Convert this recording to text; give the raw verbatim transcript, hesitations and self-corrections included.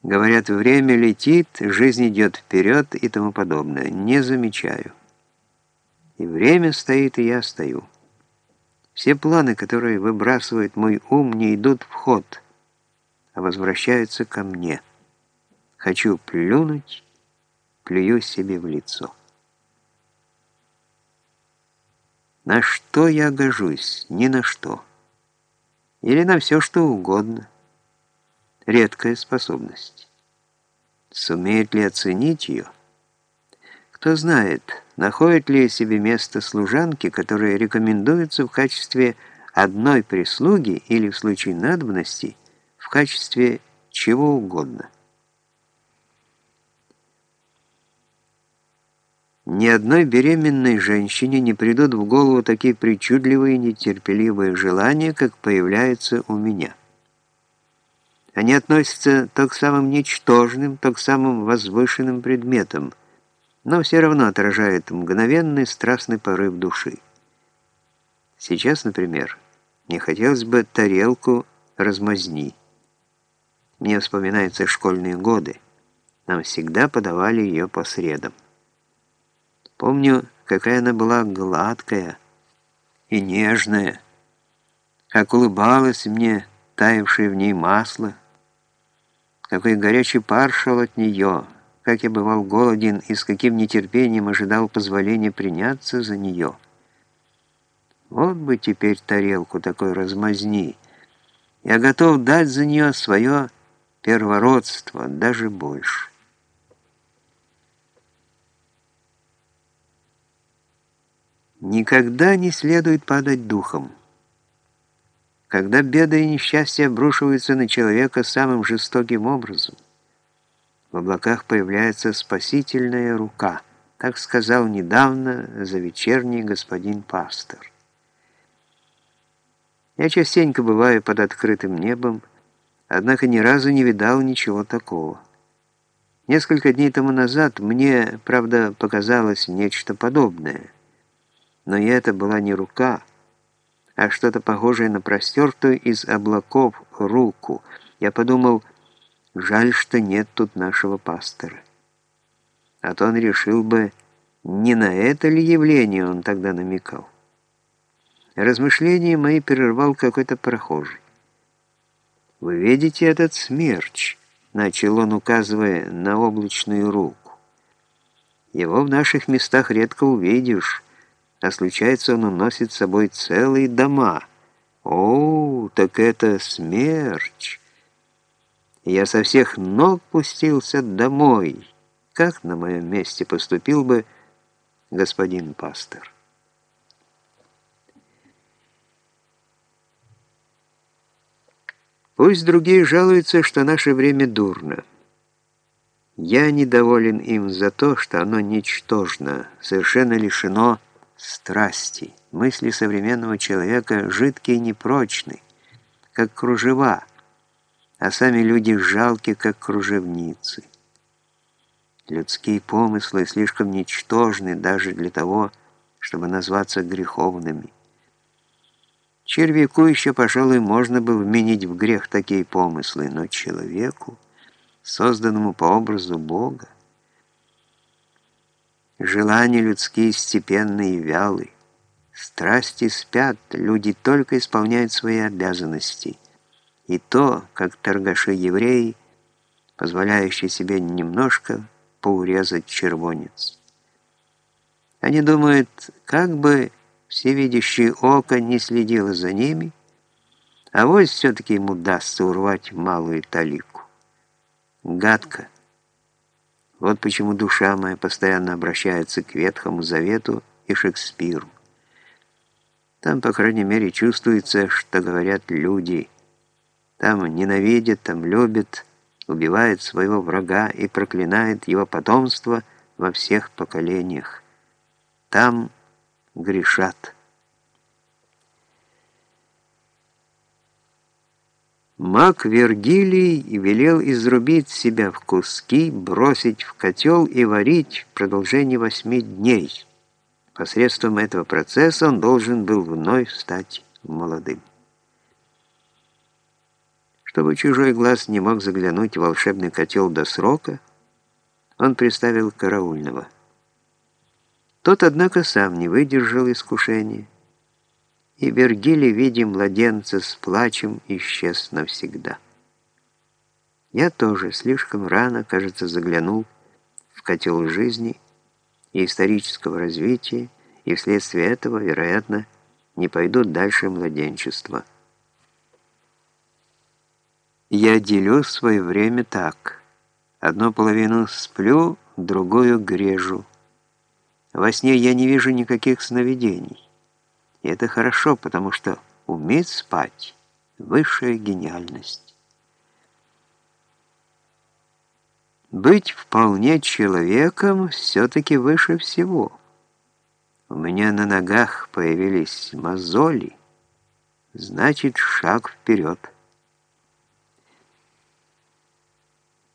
Говорят, время летит, жизнь идет вперед и тому подобное. Не замечаю. И время стоит, и я стою. Все планы, которые выбрасывает мой ум, не идут в ход, а возвращаются ко мне. Хочу плюнуть, плюю себе в лицо. На что я гожусь? Ни на что. Или на все, что угодно. Редкая способность. Сумеет ли оценить ее? Кто знает, находит ли себе место служанки, которые рекомендуются в качестве одной прислуги или в случае надобности в качестве чего угодно. Ни одной беременной женщине не придут в голову такие причудливые и нетерпеливые желания, как появляются у меня. Они относятся то к самым ничтожным, то к самым возвышенным предметам, но все равно отражают мгновенный страстный порыв души. Сейчас, например, мне хотелось бы тарелку размазни. Мне вспоминаются школьные годы. Нам всегда подавали ее по средам. Помню, какая она была гладкая и нежная, как улыбалось мне таявшее в ней масло, какой горячий пар шел от нее, как я бывал голоден и с каким нетерпением ожидал позволения приняться за нее. Вот бы теперь тарелку такой размазни. Я готов дать за нее свое первородство, даже больше. Никогда не следует падать духом. Когда беды и несчастья обрушиваются на человека самым жестоким образом, в облаках появляется спасительная рука, так сказал недавно за вечерний господин пастор. Я частенько бываю под открытым небом, однако ни разу не видал ничего такого. Несколько дней тому назад мне, правда, показалось нечто подобное, но и это была не рука, а что-то похожее на простертую из облаков руку. Я подумал, жаль, что нет тут нашего пастора. А то он решил бы, не на это ли явление он тогда намекал. Размышления мои прервал какой-то прохожий. «Вы видите этот смерч?» — начал он, указывая на облачную руку. «Его в наших местах редко увидишь, а случается, он уносит с собой целые дома. О, так это смерч!» Я со всех ног пустился домой. Как на моем месте поступил бы господин пастор? Пусть другие жалуются, что наше время дурно. Я недоволен им за то, что оно ничтожно, совершенно лишено страсти. Мысли современного человека жидкие и непрочны, как кружева, а сами люди жалки, как кружевницы. Людские помыслы слишком ничтожны даже для того, чтобы назваться греховными. Червяку еще, пожалуй, можно бы вменить в грех такие помыслы, но человеку, созданному по образу Бога, желания людские степенные и вялы, страсти спят, люди только исполняют свои обязанности, и то, как торгаши-евреи, позволяющие себе немножко поурезать червонец. Они думают, как бы всевидящее око не следило за ними, а вось все-таки им удастся урвать малую талику. Гадко. Вот почему душа моя постоянно обращается к Ветхому Завету и Шекспиру. Там, по крайней мере, чувствуется, что говорят люди. Там ненавидят, там любят, убивают своего врага и проклинают его потомство во всех поколениях. Там грешат. Маг Вергилий велел изрубить себя в куски, бросить в котел и варить в продолжении восьми дней. Посредством этого процесса он должен был вновь стать молодым. Чтобы чужой глаз не мог заглянуть в волшебный котел до срока, он приставил караульного. Тот, однако, сам не выдержал искушения, и Вергилий, видя младенца с плачем, исчез навсегда. Я тоже слишком рано, кажется, заглянул в котел жизни и исторического развития, и вследствие этого, вероятно, не пойду дальше младенчества. Я делю свое время так. Одну половину сплю, другую грежу. Во сне я не вижу никаких сновидений. И это хорошо, потому что уметь спать — высшая гениальность. Быть вполне человеком все-таки выше всего. У меня на ногах появились мозоли, значит, шаг вперед.